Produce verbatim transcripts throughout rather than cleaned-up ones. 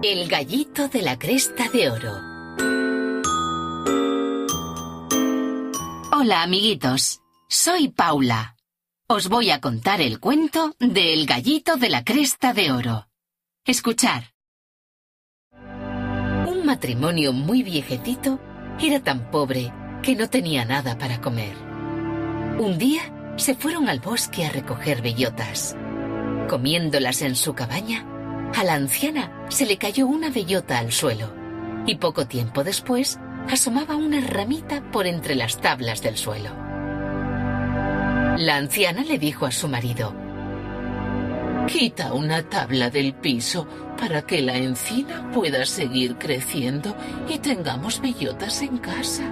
El gallito de la cresta de oro. Hola, amiguitos. Soy Paula. Os voy a contar el cuento del gallito de la cresta de oro. Escuchar. Un matrimonio muy viejecito era tan pobre que no tenía nada para comer. Un día se fueron al bosque a recoger bellotas. Comiéndolas en su cabaña, a la anciana se le cayó una bellota al suelo y poco tiempo después asomaba una ramita por entre las tablas del suelo. La anciana le dijo a su marido: «Quita una tabla del piso para que la encina pueda seguir creciendo y tengamos bellotas en casa».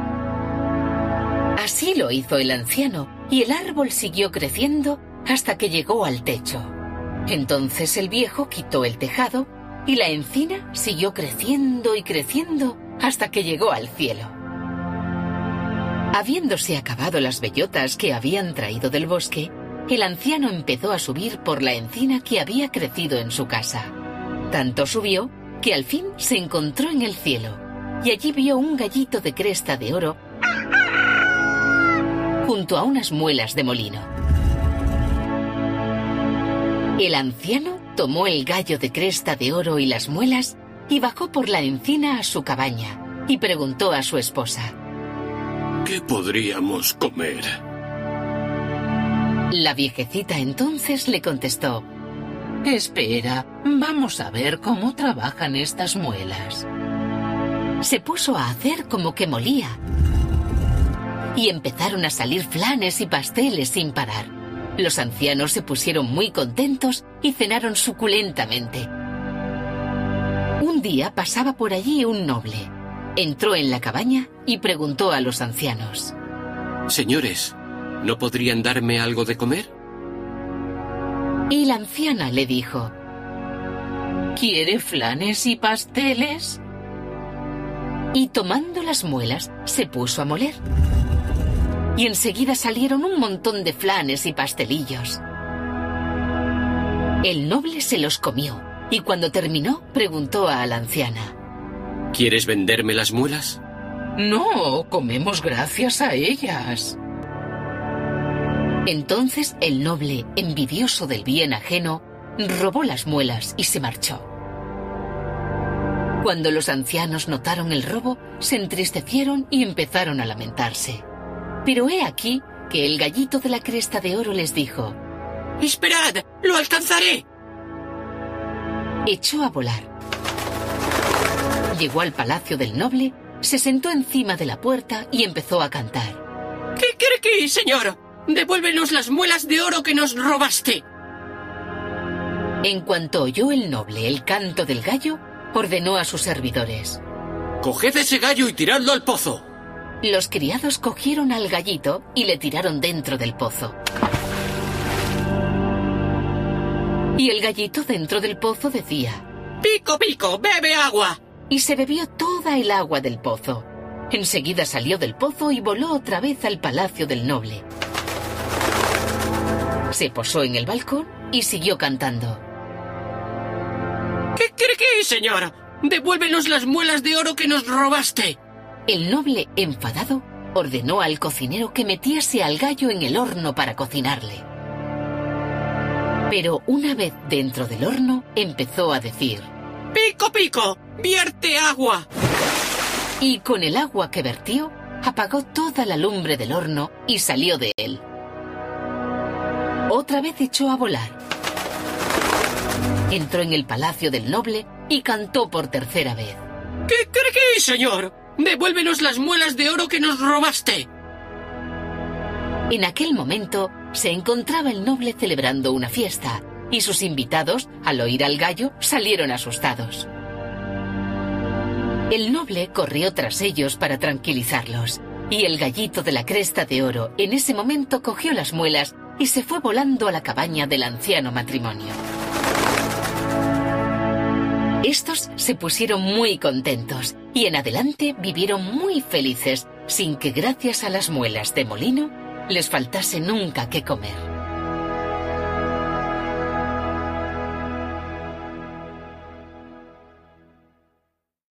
Así lo hizo el anciano y el árbol siguió creciendo hasta que llegó al techo. Entonces el viejo quitó el tejado y la encina siguió creciendo y creciendo hasta que llegó al cielo. Habiéndose acabado las bellotas que habían traído del bosque, el anciano empezó a subir por la encina que había crecido en su casa. Tanto subió que al fin se encontró en el cielo y allí vio un gallito de cresta de oro junto a unas muelas de molino. El anciano tomó el gallo de cresta de oro y las muelas y bajó por la encina a su cabaña y preguntó a su esposa: ¿qué podríamos comer? La viejecita entonces le contestó: «Espera, vamos a ver cómo trabajan estas muelas». Se puso a hacer como que molía y empezaron a salir flanes y pasteles sin parar. Los ancianos se pusieron muy contentos y cenaron suculentamente. Un día pasaba por allí un noble. Entró en la cabaña y preguntó a los ancianos: «Señores, ¿no podrían darme algo de comer?» Y la anciana le dijo: «¿Quiere flanes y pasteles?» Y tomando las muelas se puso a moler. Y enseguida salieron un montón de flanes y pastelillos. El noble se los comió y cuando terminó preguntó a la anciana: ¿quieres venderme las muelas? «No, comemos gracias a ellas». Entonces el noble, envidioso del bien ajeno, robó las muelas y se marchó. Cuando los ancianos notaron el robo, se entristecieron y empezaron a lamentarse. Pero he aquí que el gallito de la cresta de oro les dijo: «¡Esperad! ¡Lo alcanzaré!». Echó a volar. Llegó al palacio del noble, se sentó encima de la puerta y empezó a cantar: «¡Kikiriki, señor! ¡Devuélvenos las muelas de oro que nos robaste!». En cuanto oyó el noble el canto del gallo, ordenó a sus servidores: «Coged ese gallo y tiradlo al pozo». Los criados cogieron al gallito y le tiraron dentro del pozo. Y el gallito dentro del pozo decía: «¡Pico, pico, bebe agua!». Y se bebió toda el agua del pozo. Enseguida salió del pozo y voló otra vez al palacio del noble. Se posó en el balcón y siguió cantando: «¡Kikiriki, señor! ¡Devuélvenos las muelas de oro que nos robaste!». El noble, enfadado, ordenó al cocinero que metiese al gallo en el horno para cocinarle. Pero una vez dentro del horno, empezó a decir: «¡Pico, pico! ¡Vierte agua!». Y con el agua que vertió, apagó toda la lumbre del horno y salió de él. Otra vez echó a volar. Entró en el palacio del noble y cantó por tercera vez: «¡Kikiriki, señor! ¡Devuélvenos las muelas de oro que nos robaste!». En aquel momento se encontraba el noble celebrando una fiesta y sus invitados, al oír al gallo, salieron asustados. El noble corrió tras ellos para tranquilizarlos y el gallito de la cresta de oro en ese momento cogió las muelas y se fue volando a la cabaña del anciano matrimonio. Estos se pusieron muy contentos y en adelante vivieron muy felices, sin que gracias a las muelas de molino les faltase nunca qué comer.